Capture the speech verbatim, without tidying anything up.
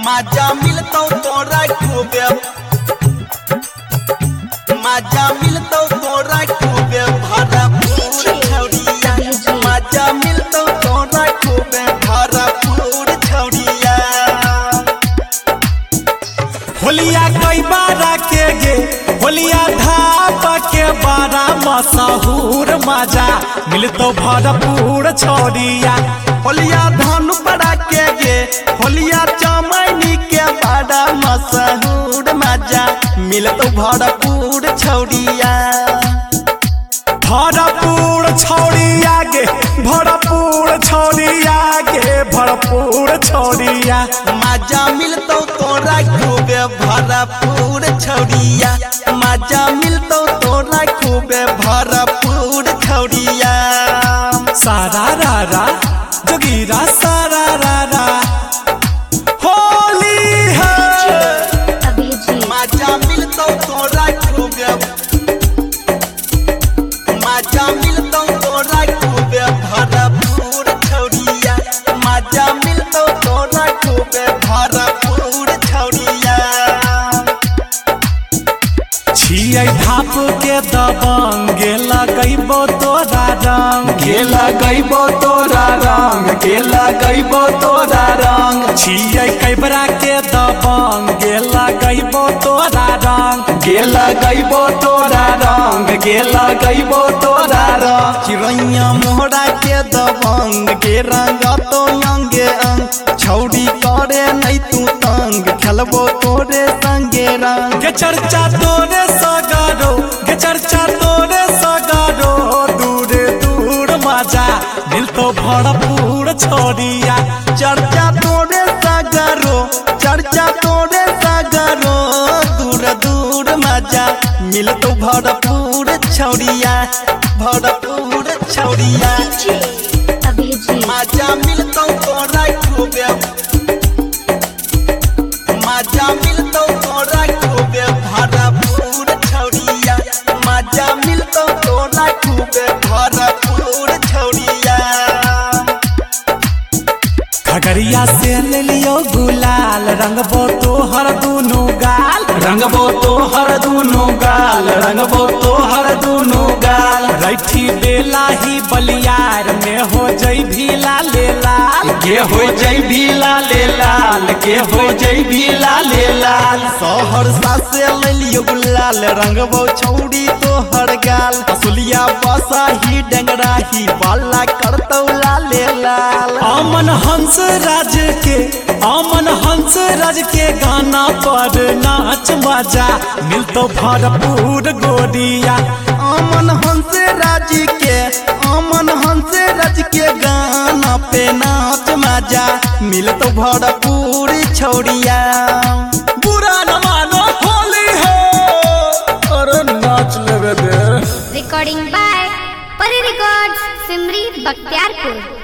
मजा मिलतो तोरा खूबे मजा मिलतो तोरा खूबे भरपूर छौड़िया मजा मिलतो तोरा खूबे भरपूर छौड़िया। होलिया कई बारा के गे होलिया धाप के बारा मशहूर मजा मिलतो भरपूर छौड़िया। होलिया धान पड़ा के गे होलिया चमैनी के बड़ा मशहूर मजा मिलतो भरपूर छौड़िया। भरपूर छौड़िया गे भरपूर छौड़िया गे भरपूर छौड़िया। मजा मिलतो तोरा खूबे भरपूर छौड़िया मजा मिलतो तोरा खूबे भरपूर छौड़िया। सारा रारा जोगीरा सारा रारा होली है मजा मिलतो तोरा खूबे मजा मिलतो तोरा खूबे भरपूर छौड़िया मजा मिलतो तोरा खूबे भरपूर छौड़िया। छियै भाप के दबंग गे लगैबो तोरा रंग गे लगैबो तोरा रंग गे लगैबो तोरा रंग। छियै कैबरा के दबंग गे लगैबो तोरा रंग गे लगैबो तोरा रंग गे लगैबो तोरा रंग। चिड़ैया मोहरा के दबंग के रंग तो अंगे अंग छौड़ी करे नहीं तू तंग खेलबो तोरे संगे रंग। गे चर्चा तोरे सगरो गे चर्चा तोरे सगरो दूर दूर मजा मिलतो भरपूर छौड़िया। चर्चा तोरे सागरो चर्चा तोरे सागरो दूर दूर मजा मिलतो भरपूर छौड़िया भरपूर छौड़िया। मजा मिलतो तोरा खूबे मजा मिलतो तोरा खूबे भरपूर छौड़िया मजा मिलतो तोरा खूबे भरपूर छौड़िया। खगड़िया से ले लियो गुलाल रंगबो तोहर दुनु गाल रंगबो तोहर दुनु गाल रंगबो तोहर दुनु गाल। रैठी बेला ही बलियार में हो जई भीला ले लाल के हो जई भीला ले लाल के हो जई भीला ले लाल। शहर सासे ले लियो गुलाल रंगबो छौड़ी तोहर गाल असुलिया बसा ही डंगरा ही वाला करतौ लाले लाल। अमन हंस राज के अमन हंस राज के गाना पर नाच मजा मिलतो भरपूर गोरिया। अमन हंस राज के अमन हंस राज के गाना पे नाच मजा मिलतो भरपूर छौड़िया। बुरा न मानो होली है अरे नाच लेवे दे। Recording by Pari records Simri Bakhtiyarpur.